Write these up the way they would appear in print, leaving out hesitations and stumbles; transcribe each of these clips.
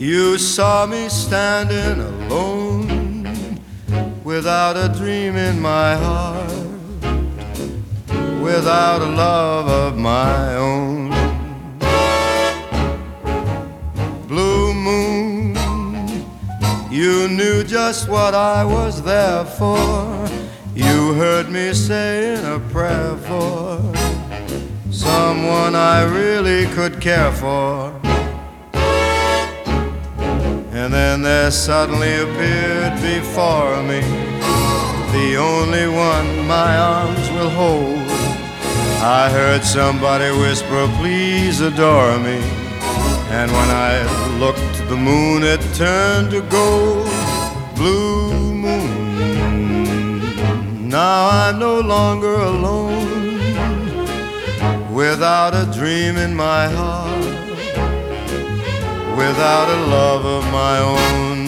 You saw me standing alone, without a dream in my heart, without a love of my own. Blue moon, you knew just what I was there for. You heard me saying a prayer for someone I really could care for. And then there suddenly appeared before me the only one my arms will hold. I heard somebody whisper, please adore me. And when I looked, the moon had turned to gold. Blue moon, now I'm no longer alone, without a dream in my heart, without a love of my own.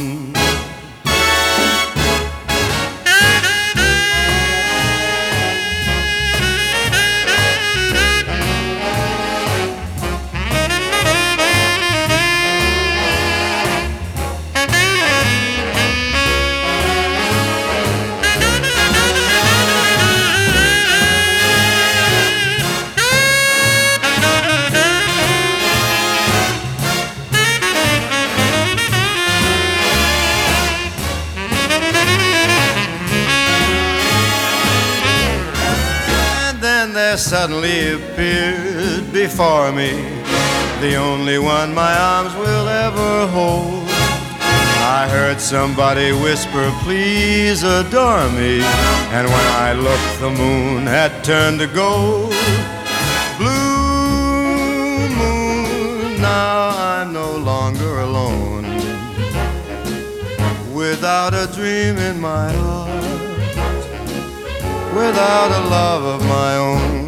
There suddenly appeared before me the only one my arms will ever hold. I heard somebody whisper, please adore me. And when I looked, the moon had turned to gold. Blue moon, now I'm no longer alone, without a dream in my heart, without a love of my own.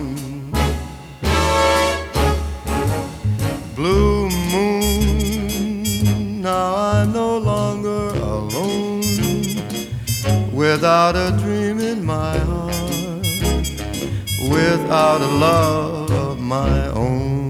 Blue moon, now I'm no longer alone, without a dream in my heart, without a love of my own.